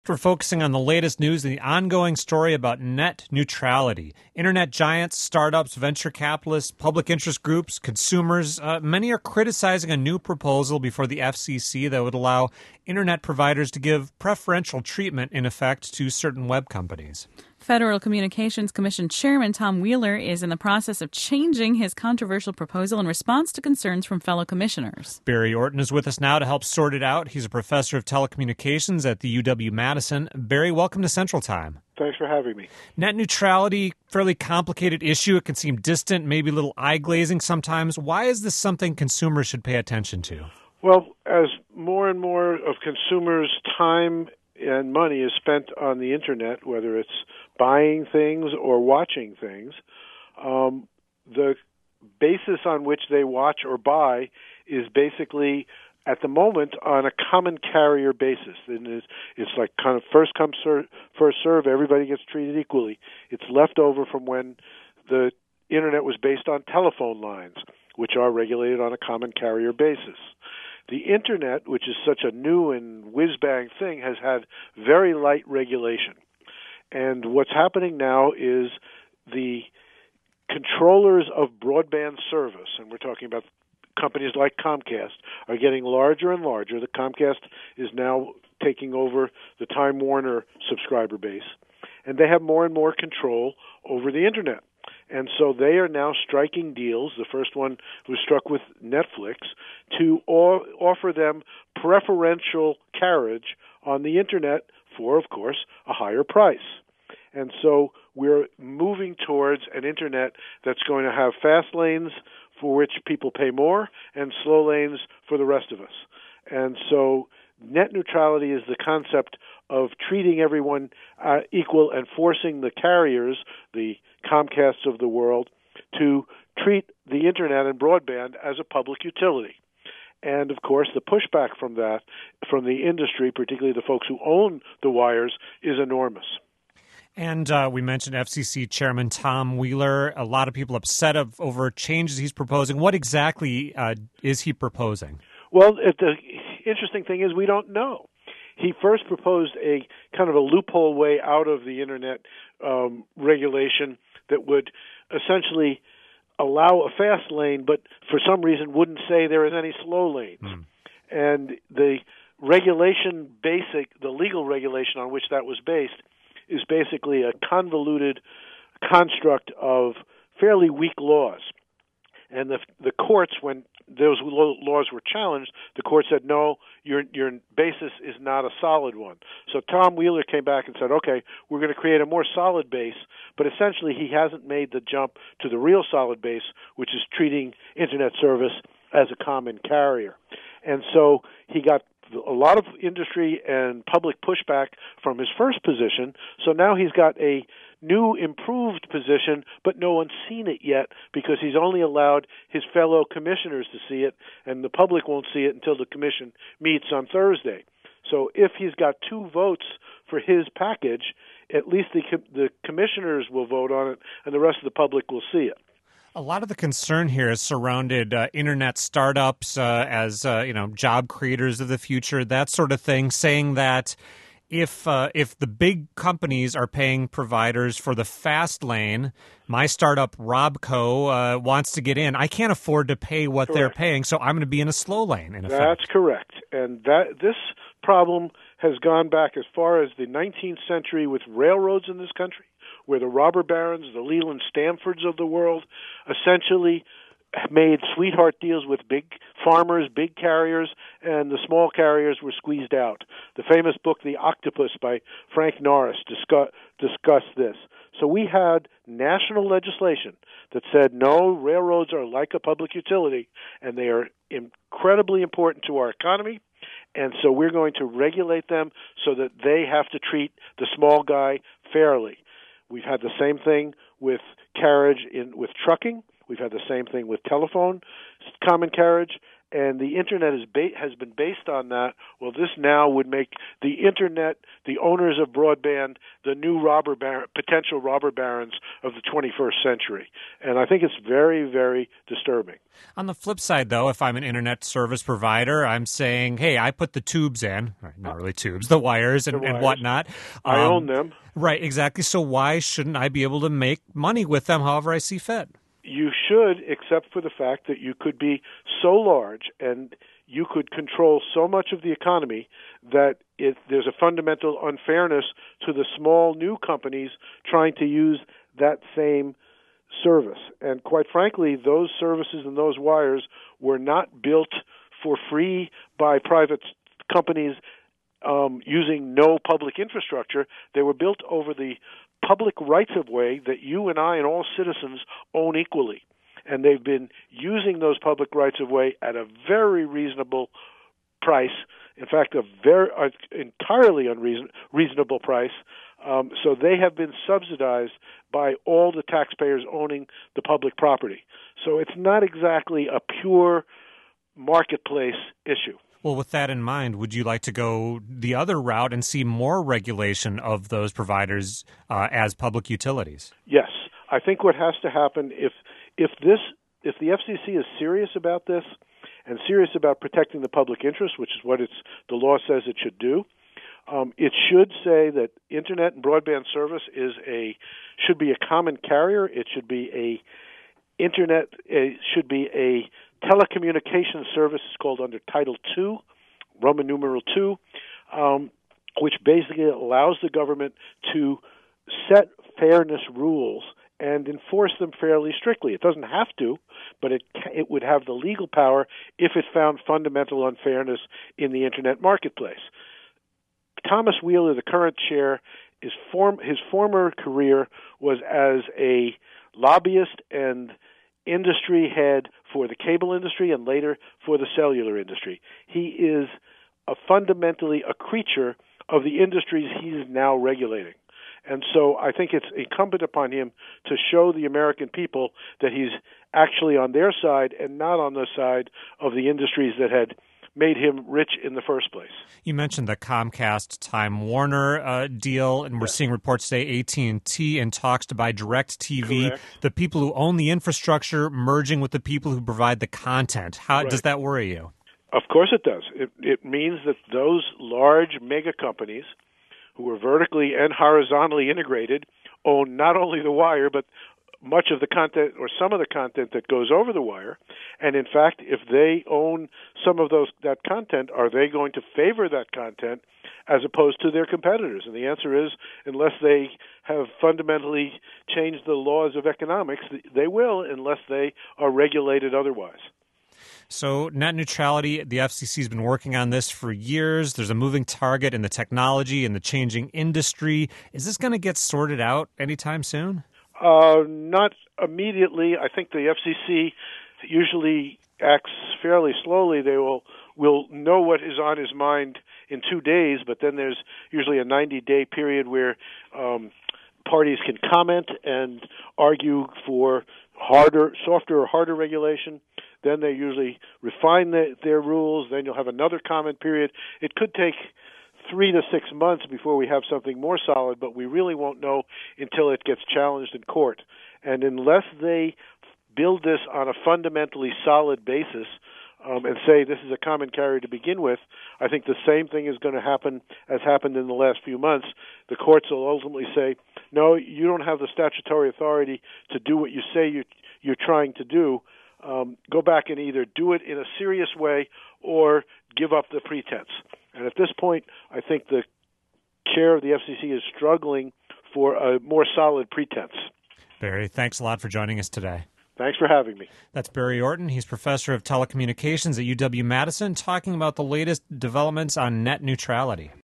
We're focusing on the latest news and the ongoing story about net neutrality. Internet giants, startups, venture capitalists, public interest groups, consumers, many are criticizing a new proposal before the FCC that would allow internet providers to give preferential treatment, in effect, to certain web companies. Federal Communications Commission Chairman Tom Wheeler is in the process of changing his controversial proposal in response to concerns from fellow commissioners. Barry Orton is with us now to help sort it out. He's a professor of telecommunications at the UW-Madison. Barry, welcome to Central Time. Thanks for having me. Net neutrality, fairly complicated issue. It can seem distant, maybe a little eye-glazing sometimes. Why is this something consumers should pay attention to? Well, as more and more of consumers' time and money is spent on the Internet, whether it's buying things or watching things, the basis on which they watch or buy is basically, at the moment, on a common carrier basis. And it's like kind of first come, first serve. Everybody gets treated equally. It's left over from when the Internet was based on telephone lines, which are regulated on a common carrier basis. The Internet, which is such a new and whiz-bang thing, has had very light regulation. And what's happening now is the controllers of broadband service, and we're talking about companies like Comcast, are getting larger and larger. The Comcast is now taking over the Time Warner subscriber base, and they have more and more control over the Internet. And so they are now striking deals. The first one was struck with Netflix to offer them preferential carriage on the Internet for, of course, a higher price. And so we're moving towards an Internet that's going to have fast lanes for which people pay more and slow lanes for the rest of us. And so net neutrality is the concept of treating everyone equal and forcing the carriers, the Comcasts of the world, to treat the Internet and broadband as a public utility. And, of course, the pushback from that, from the industry, particularly the folks who own the wires, is enormous. And we mentioned FCC Chairman Tom Wheeler. A lot of people upset over changes he's proposing. What exactly is he proposing? Well, the interesting thing is we don't know. He first proposed a kind of a loophole way out of the Internet regulation that would essentially allow a fast lane, but for some reason wouldn't say there is any slow lanes. And the regulation the legal regulation on which that was based is basically a convoluted construct of fairly weak laws. And the courts, when those laws were challenged, the court said, no, your basis is not a solid one. So Tom Wheeler came back and said, okay, we're going to create a more solid base, but essentially he hasn't made the jump to the real solid base, which is treating Internet service as a common carrier. And so he got a lot of industry and public pushback from his first position, so now he's got a new improved position, but no one's seen it yet because he's only allowed his fellow commissioners to see it, and the public won't see it until the commission meets on Thursday. So if he's got 2 votes for his package, at least the commissioners will vote on it, and the rest of the public will see it. A lot of the concern here has surrounded internet startups as job creators of the future, that sort of thing, saying that if the big companies are paying providers for the fast lane, my startup Robco wants to get in. I can't afford to pay what Correct. They're paying, so I'm going to be in a slow lane. In effect. That's correct, and this problem has gone back as far as the 19th century with railroads in this country, where the robber barons, the Leland Stanfords of the world, essentially made sweetheart deals with big farmers, big carriers, and the small carriers were squeezed out. The famous book, The Octopus, by Frank Norris, discussed this. So we had national legislation that said, no, railroads are like a public utility, and they are incredibly important to our economy, and so we're going to regulate them so that they have to treat the small guy fairly. We've had the same thing with carriage with trucking. We've had the same thing with telephone, common carriage, and the Internet has been based on that. Well, this now would make the Internet, the owners of broadband, the new potential robber barons of the 21st century. And I think it's very, very disturbing. On the flip side, though, if I'm an Internet service provider, I'm saying, hey, I put the tubes in, not really tubes, the wires and whatnot. I own them. Right, exactly. So why shouldn't I be able to make money with them however I see fit? You should, except for the fact that you could be so large and you could control so much of the economy that there's a fundamental unfairness to the small new companies trying to use that same service. And quite frankly, those services and those wires were not built for free by private companies using no public infrastructure. They were built over the public rights-of-way that you and I and all citizens own equally. And they've been using those public rights-of-way at a very reasonable price. In fact, a very entirely unreasonable price. So they have been subsidized by all the taxpayers owning the public property. So it's not exactly a pure marketplace issue. Well, with that in mind, would you like to go the other route and see more regulation of those providers as public utilities? Yes. I think what has to happen if the FCC is serious about this and serious about protecting the public interest, which is what the law says it should do, it should say that Internet and broadband service should be a common carrier. It should be should be a telecommunications service is called under Title II, Roman numeral II, which basically allows the government to set fairness rules and enforce them fairly strictly. It doesn't have to, but it would have the legal power if it found fundamental unfairness in the Internet marketplace. Thomas Wheeler, the current chair, his former career was as a lobbyist and industry head for the cable industry and later for the cellular industry. He is fundamentally a creature of the industries he's now regulating. And so I think it's incumbent upon him to show the American people that he's actually on their side and not on the side of the industries that had made him rich in the first place. You mentioned the Comcast-Time Warner deal, and we're seeing reports today AT&T in talks to buy DirecTV. Correct. The people who own the infrastructure merging with the people who provide the content. How does that worry you? Of course it does. It means that those large mega companies who are vertically and horizontally integrated own not only the wire, but much of the content or some of the content that goes over the wire. And in fact, if they own some of that content, are they going to favor that content as opposed to their competitors? And the answer is, unless they have fundamentally changed the laws of economics, they will, unless they are regulated otherwise. So net neutrality, the FCC has been working on this for years. There's a moving target in the technology and the changing industry. Is this going to get sorted out anytime soon? Not immediately. I think the FCC usually acts fairly slowly. They will know what is on his mind in 2 days, but then there's usually a 90-day period where parties can comment and argue for softer or harder regulation. Then they usually refine their rules. Then you'll have another comment period. It could take 3 to 6 months before we have something more solid, but we really won't know until it gets challenged in court. And unless they build this on a fundamentally solid basis and say this is a common carrier to begin with, I think the same thing is going to happen as happened in the last few months. The courts will ultimately say, no, you don't have the statutory authority to do what you say you're trying to do. Go back and either do it in a serious way or give up the pretense. And at this point, I think the chair of the FCC is struggling for a more solid pretense. Barry, thanks a lot for joining us today. Thanks for having me. That's Barry Orton. He's professor of telecommunications at UW-Madison, talking about the latest developments on net neutrality.